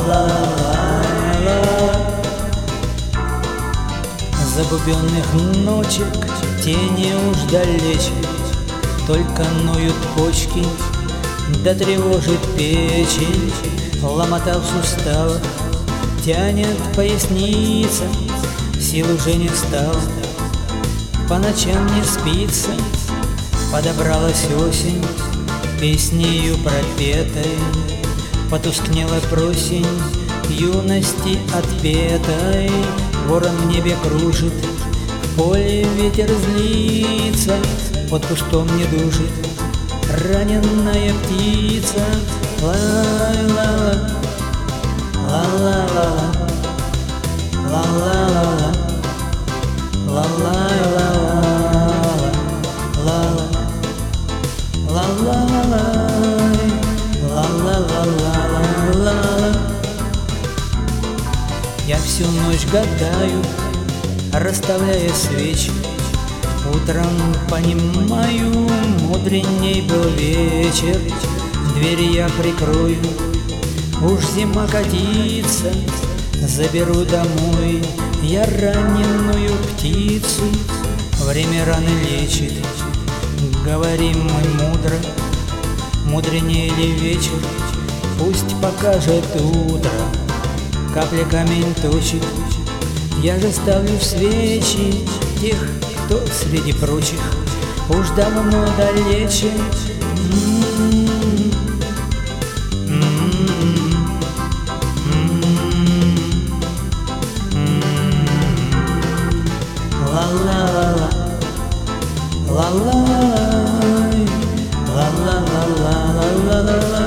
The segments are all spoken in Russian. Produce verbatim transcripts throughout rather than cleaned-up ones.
ла-ла-ла-ла. Забубенных ночек тени уж далече, только ноют почки, да тревожит печень. Ломота в суставах тянет поясница, сил уже не стало, по ночам не спится. Подобралась осень, песнею пропетой, потускнела просень юности отпетой. Ворон в небе кружит, в поле ветер злится, под кустом не душит раненая птица. Ла-ла-ла, ла-ла-ла, ла-ла-ла, ла-ла-ла, ла-ла-ла-ла. Я всю ночь гадаю, расставляя свечи. Утром понимаю, мудреней был вечер. Двери я прикрою, уж зима катится. Заберу домой я раненую птицу. Время раны лечит, говорим мы мудро. Мудренее ли вечер, пусть покажет утро. Капля камень точит, я же ставлю свечи тех, кто среди прочих уж давно далече. Ла-ла-ла-ла, ла-ла-ла, ла-ла-ла-ла-ла-ла-ла.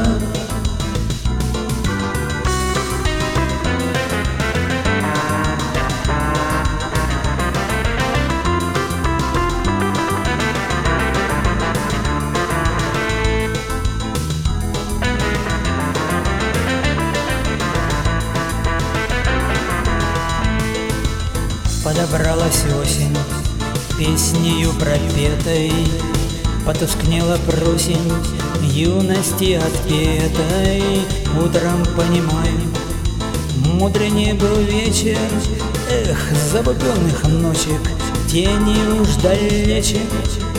Подобралась осень, песнею пропетой, потускнела просень юности отпетой. Утром понимаем, мудренее был вечер. Эх, забубенных ночек тени уж далече.